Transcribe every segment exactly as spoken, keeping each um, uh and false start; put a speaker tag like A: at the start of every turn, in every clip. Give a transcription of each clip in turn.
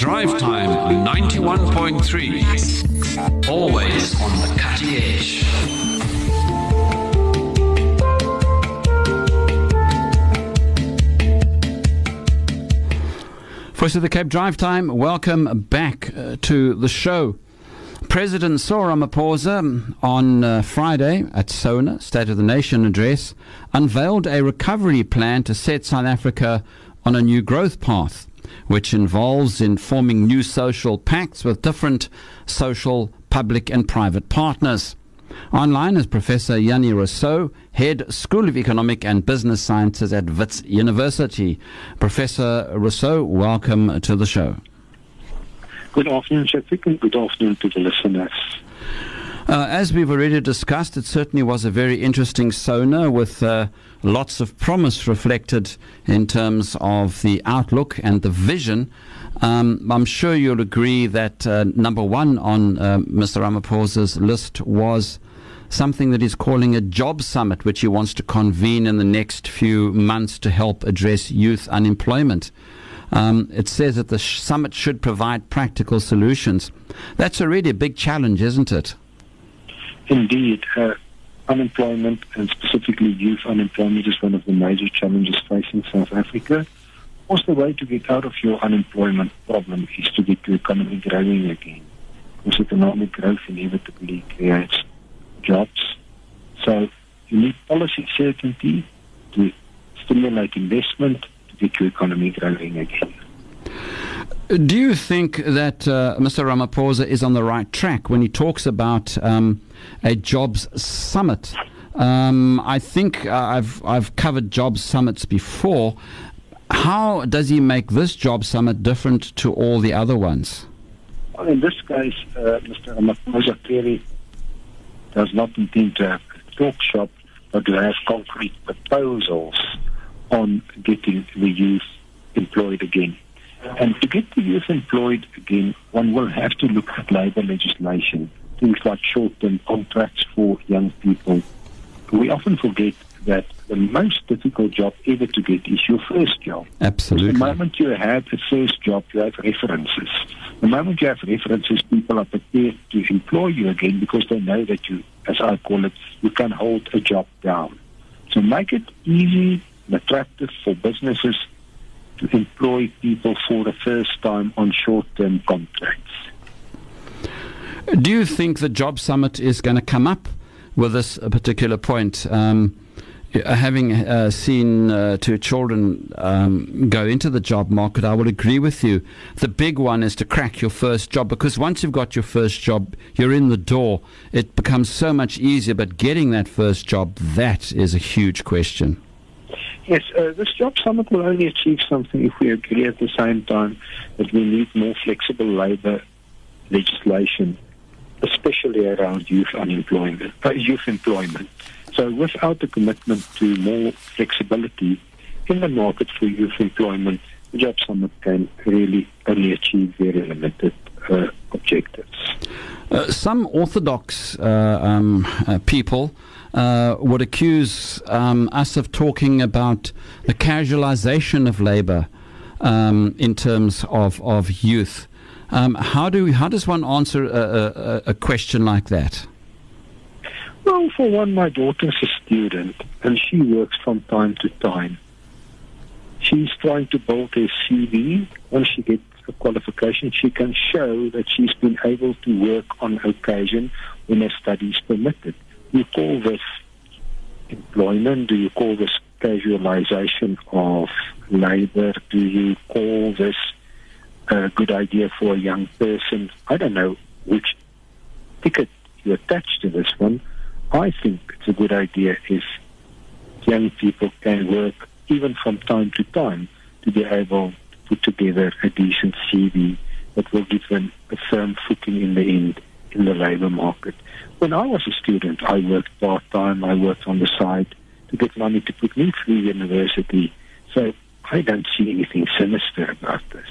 A: Drive Time ninety-one point three. Always on the cutting edge. Voice of the Cape Drive Time, welcome back uh, to the show. President Cyril Ramaphosa on uh, Friday at SONA, State of the Nation address, unveiled a recovery plan to set South Africa on a new growth path, which involves in forming new social pacts with different social, public and private partners. Online is Professor Jannie Rousseau, Head School of Economic and Business Sciences at Wits University. Professor Rousseau, welcome to the show.
B: Good afternoon, Shafiq, and good afternoon to the listeners.
A: Uh, as we've already discussed, it certainly was a very interesting SONA with uh, lots of promise reflected in terms of the outlook and the vision. Um, I'm sure you'll agree that uh, number one on uh, Mister Ramaphosa's list was something that he's calling a job summit, which he wants to convene in the next few months to help address youth unemployment. Um, it says that the sh- summit should provide practical solutions. That's already a big challenge, isn't it?
B: Indeed. Uh, unemployment, and specifically youth unemployment, is one of the major challenges facing South Africa. What's the way to get out of your unemployment problem is to get the economy growing again. Because economic growth inevitably creates jobs. So you need policy certainty to stimulate investment to get your economy growing again.
A: Do you think that uh, Mister Ramaphosa is on the right track when he talks about um, a jobs summit? Um, I think uh, I've I've covered jobs summits before. How does he make this job summit different to all the other ones?
B: Well, in this case, uh, Mister Ramaphosa clearly does not intend to have a talk shop, but to have concrete proposals on getting the youth employed again. And to get the youth employed again, one will have to look at labour legislation, things like short-term contracts for young people. We often forget that the most difficult job ever to get is your first job.
A: Absolutely.
B: The moment you have a first job, you have references. The moment you have references, people are prepared to employ you again because they know that you, as I call it, you can hold a job down. So make it easy and attractive for businesses to employ people for the first time on short-term contracts.
A: Do you think the Job Summit is going to come up with this particular point? Um, having uh, seen uh, two children um, go into the job market, I will agree with you. The big one is to crack your first job, because once you've got your first job, you're in the door. It becomes so much easier, but getting that first job, that is a huge question.
B: Yes, uh, this job summit will only achieve something if we agree at the same time that we need more flexible labour legislation, especially around youth unemployment, uh, youth employment. So without the commitment to more flexibility in the market for youth employment, the job summit can really only achieve very limited uh, objectives.
A: Uh, some orthodox uh, um, uh, people Uh, would accuse um, us of talking about the casualization of labour um, in terms of, of youth. Um, how do we, how does one answer a, a, a question like that?
B: Well, for one, my daughter's a student and she works from time to time. She's trying to build her C V. When she gets a qualification, she can show that she's been able to work on occasion when her studies permitted. Do you call this employment? Do you call this casualization of labor? Do you call this a good idea for a young person? I don't know which ticket you attach to this one. I think it's a good idea if young people can work even from time to time to be able to put together a decent C V that will give them a firm footing in the end in the labour market. When I was a student, I worked part-time, I worked on the side to get money to put me through university. So I don't see anything sinister about this.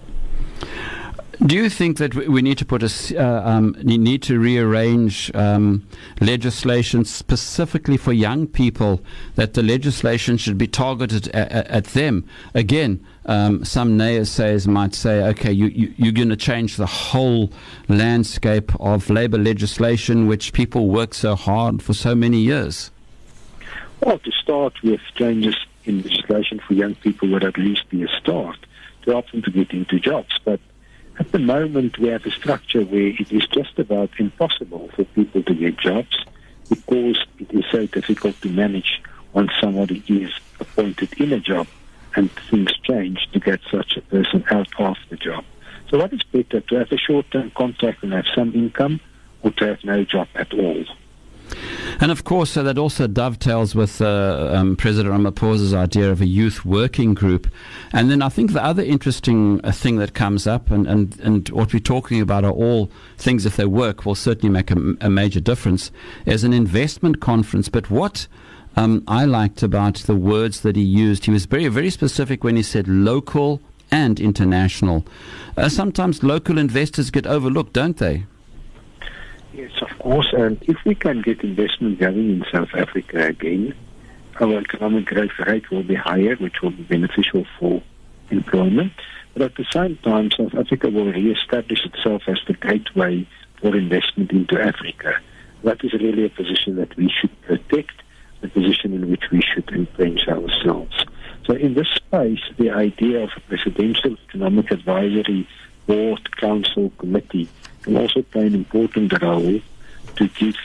A: Do you think that we need to put a uh, um, need to rearrange um, legislation specifically for young people? That the legislation should be targeted at, at them. Again, um, some naysayers might say, okay, you, you, you're going to change the whole landscape of labor legislation, which people work so hard for so many years.
B: Well, to start with, changes in legislation for young people would at least be a start to help them to get into jobs. But at the moment, we have a structure where it is just about impossible for people to get jobs because it is so difficult to manage once somebody is appointed in a job and things change to get such a person out of the job. So what is better, to have a short-term contract and have some income, or to have no job at all?
A: And of course, uh, that also dovetails with uh, um, President Ramaphosa's idea of a youth working group. And then I think the other interesting uh, thing that comes up, and, and, and what we're talking about are all things, if they work, will certainly make a, a major difference, is an investment conference. But what um, I liked about the words that he used, he was very, very specific when he said local and international. Uh, sometimes local investors get overlooked, don't they?
B: Yes, of course, and if we can get investment going in South Africa again, our economic growth rate will be higher, which will be beneficial for employment. But at the same time, South Africa will re-establish itself as the gateway for investment into Africa. That is really a position that we should protect, a position in which we should entrench ourselves. So in this space, the idea of a presidential economic advisory board, council, committee can also play an important role to give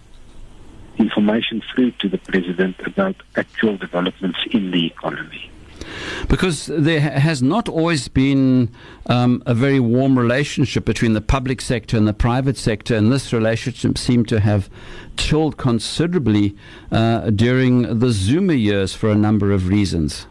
B: information through to the president about actual developments in the economy.
A: Because there has not always been um, a very warm relationship between the public sector and the private sector, and this relationship seemed to have chilled considerably uh, during the Zuma years for a number of reasons.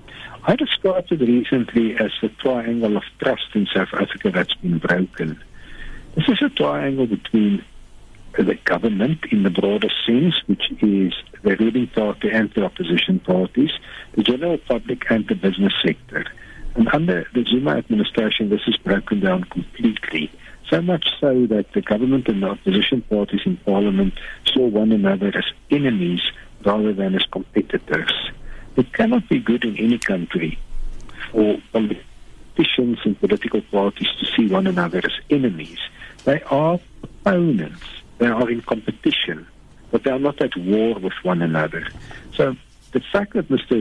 B: I described it recently as the triangle of trust in South Africa that's been broken. This is a triangle between the government in the broader sense, which is the ruling party and the opposition parties, the general public and the business sector. And under the Zuma administration, this is broken down completely, so much so that the government and the opposition parties in parliament saw one another as enemies rather than as competitors. It cannot be good in any country for politicians and political parties to see one another as enemies. They are opponents. They are in competition, but they are not at war with one another. So the fact that Mister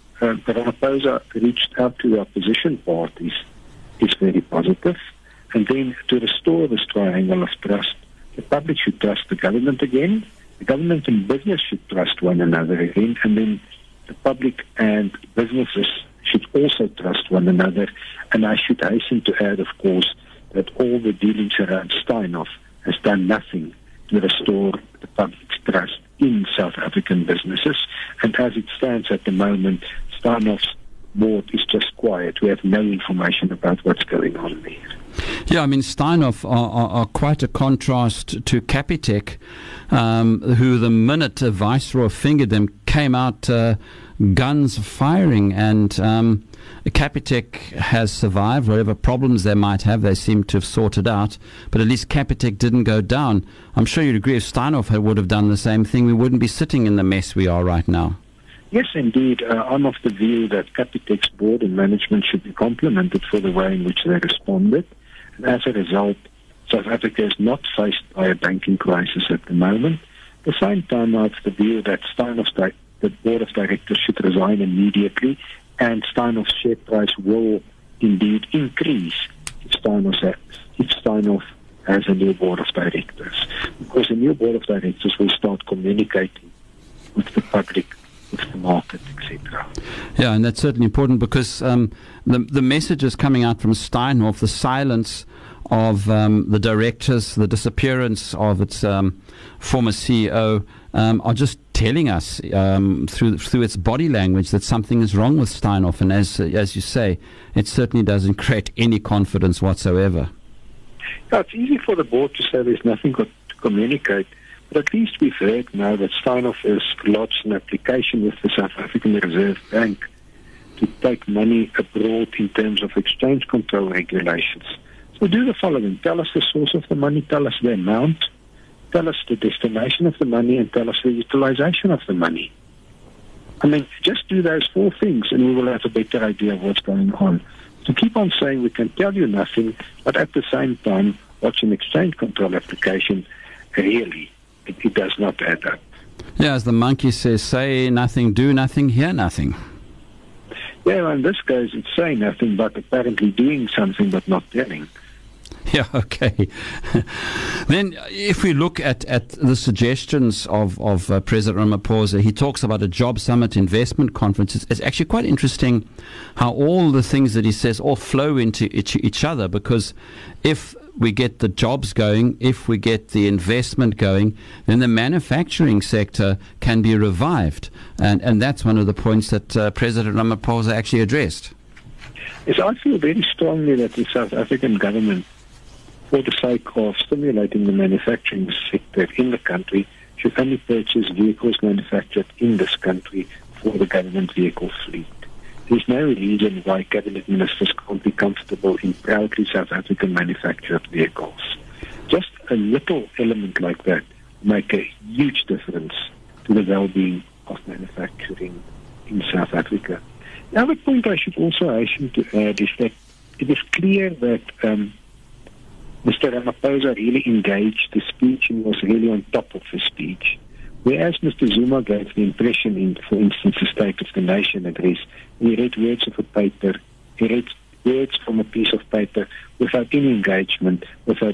B: Ramaphosa reached out to the opposition parties is very positive. And then to restore this triangle of trust, the public should trust the government again, the government and business should trust one another again, and then the public and businesses should also trust one another. And I should hasten to add, of course, that all the dealings around Steinhoff has done nothing to restore the public's trust in South African businesses. And as it stands at the moment, Steinhoff's board is just quiet. We have no information about what's going on there.
A: Yeah, I mean, Steinhoff are, are, are quite a contrast to Capitec, um, who the minute a Viceroy fingered them came out uh, guns firing, and um, Capitec has survived. Whatever problems they might have, they seem to have sorted out, but at least Capitec didn't go down. I'm sure you'd agree if Steinhoff would have done the same thing, we wouldn't be sitting in the mess we are right now.
B: Yes, indeed. Uh, I'm of the view that Capitec's board and management should be complimented for the way in which they responded. And as a result, South Africa is not faced by a banking crisis at the moment. At the same time, I have the view that Steinhoff's di- the board of directors should resign immediately, and Steinhoff's share price will indeed increase if Steinhoff has, if Steinhoff has a new board of directors. Because a new board of directors will start communicating with the public, with the market, et cetera.
A: Yeah, and that's certainly important because um, the the messages coming out from Steinhoff, the silence of um, the directors, the disappearance of its um, former C E O, um, are just telling us um, through through its body language that something is wrong with Steinhoff. And as as you say, it certainly doesn't create any confidence whatsoever.
B: Yeah, it's easy for the board to say there's nothing to communicate. But at least we've heard now that Steinhoff has lodged an application with the South African Reserve Bank to take money abroad in terms of exchange control regulations. So do the following. Tell us the source of the money, tell us the amount, tell us the destination of the money, and tell us the utilization of the money. I mean, just do those four things and we will have a better idea of what's going on. To keep on saying we can tell you nothing, but at the same time, watch an exchange control application, really, it, it does not add up.
A: Yeah, as the monkey says, say nothing, do nothing, hear nothing.
B: Yeah, in this case, it's saying nothing, but apparently doing something, but not telling.
A: Yeah, okay. Then if we look at, at the suggestions of, of uh, President Ramaphosa, he talks about a job summit investment conference. It's, it's actually quite interesting how all the things that he says all flow into each, each other, because if we get the jobs going, if we get the investment going, then the manufacturing sector can be revived. And, and that's one of the points that uh, President Ramaphosa actually addressed.
B: Yes, I feel very strongly that the South African government, for the sake of stimulating the manufacturing sector in the country, should only purchase vehicles manufactured in this country for the government vehicle fleet. There's no reason why cabinet ministers can't be comfortable in proudly South African manufactured vehicles. Just a little element like that will make a huge difference to the well-being of manufacturing in South Africa. The other point I should also hasten to add is that it is clear that um, Mister Ramaphosa really engaged the speech and was really on top of the speech. Whereas Mister Zuma gave the impression in, for instance, the State of the Nation address, he read words of a paper, he read words from a piece of paper without any engagement, without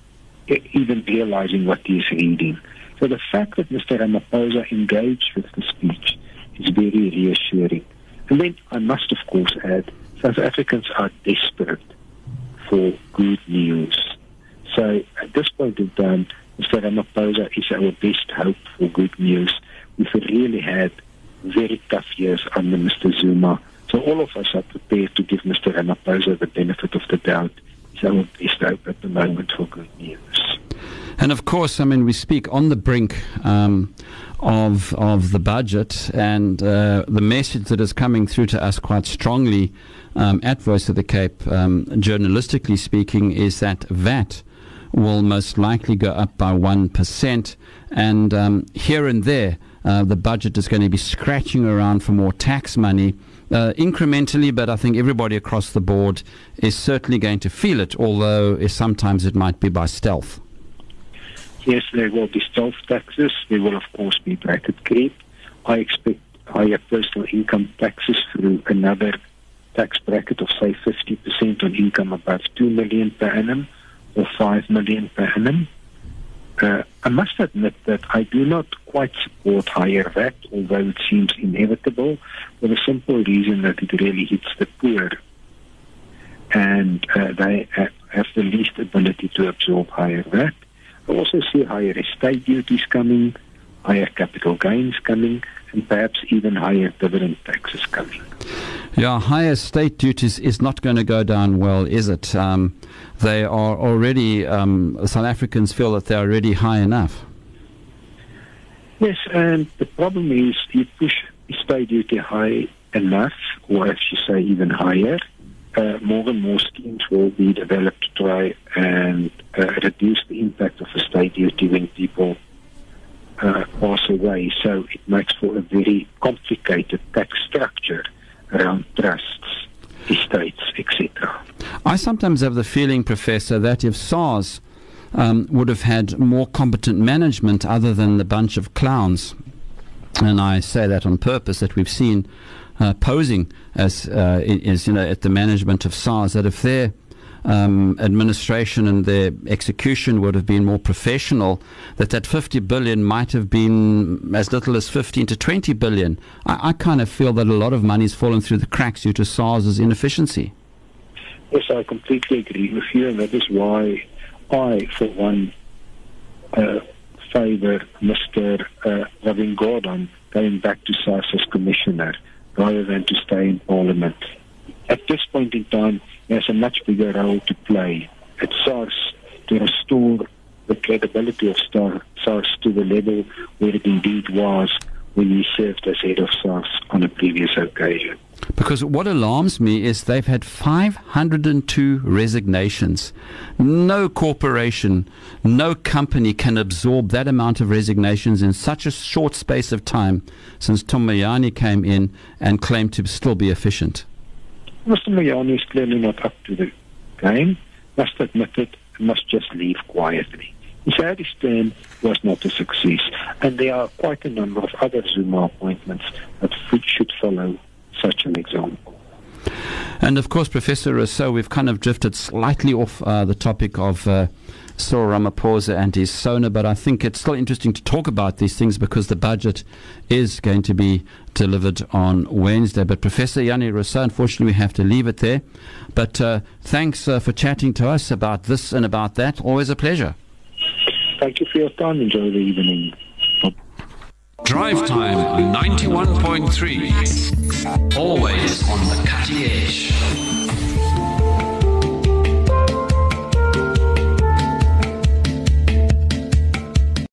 B: even realizing what he is reading. So the fact that Mister Ramaphosa engaged with the speech is very reassuring. And then I must, of course, add, South Africans are desperate for good news. So at this point in time, Mister Ramaphosa is our best hope for good news. We've really had very tough years under Mister Zuma. So all of us are prepared to give Mister Ramaphosa the benefit of the doubt. It's our best hope at the moment for good news.
A: And of course, I mean, we speak on the brink um, of of the budget, and uh, the message that is coming through to us quite strongly um, at Voice of the Cape, um, journalistically speaking, is that V A T will most likely go up by one percent, and um, here and there, uh, the budget is going to be scratching around for more tax money, uh, incrementally, but I think everybody across the board is certainly going to feel it, although sometimes it might be by stealth.
B: Yes, there will be stealth taxes. There will, of course, be bracket creep. I expect higher personal income taxes through another tax bracket of, say, fifty percent on income above two million dollars per annum or five million dollars per annum. Uh, I must admit that I do not quite support higher V A T, although it seems inevitable, for the simple reason that it really hits the poor. And uh, they have the least ability to absorb higher V A T. I also see higher estate duties coming, higher capital gains coming, and perhaps even higher dividend taxes coming.
A: Yeah, higher state duties is not going to go down well, is it? Um, they are already, um, South Africans feel that they're already high enough.
B: Yes, and the problem is you push estate duty high enough, or as you say, even higher, uh, more and more schemes will be developed to try and uh, reduce the impact of estate duty when people uh, pass away. So it makes for a very complicated tax structure around trusts, estates, et cetera.
A: I sometimes have the feeling, Professor, that if SARS um, would have had more competent management other than the bunch of clowns, and I say that on purpose, that we've seen uh, posing as, uh, is, you know, at the management of SARS, that if their um, administration and their execution would have been more professional, that that fifty billion might have been as little as fifteen to twenty billion. I, I kind of feel that a lot of money's fallen through the cracks due to SARS's inefficiency.
B: Yes, I completely agree with you, and that is why I, for one, uh, favour Mister Uh, Ravin Gordhan going back to SARS as commissioner rather than to stay in Parliament. At this point in time, he has a much bigger role to play at SARS to restore the credibility of SARS to the level where it indeed was when he served as head of SARS on a previous occasion.
A: Because what alarms me is they've had five hundred two resignations. No corporation, no company can absorb that amount of resignations in such a short space of time since Tumayani came in and claimed to still be efficient.
B: Mister Moyane is clearly not up to the game, must admit it, and must just leave quietly. His term was not a success, and there are quite a number of other Zuma appointments that should follow such an example.
A: And of course, Professor Rousseau, we've kind of drifted slightly off uh, the topic of uh, Cyril Ramaphosa and his SONA, but I think it's still interesting to talk about these things because the budget is going to be delivered on Wednesday. But Professor Jannie Rousseau, unfortunately, we have to leave it there. But uh, thanks uh, for chatting to us about this and about that. Always a pleasure.
B: Thank you for your time. Enjoy the evening.
C: Drive Time ninety-one point three. Always on the cutting edge.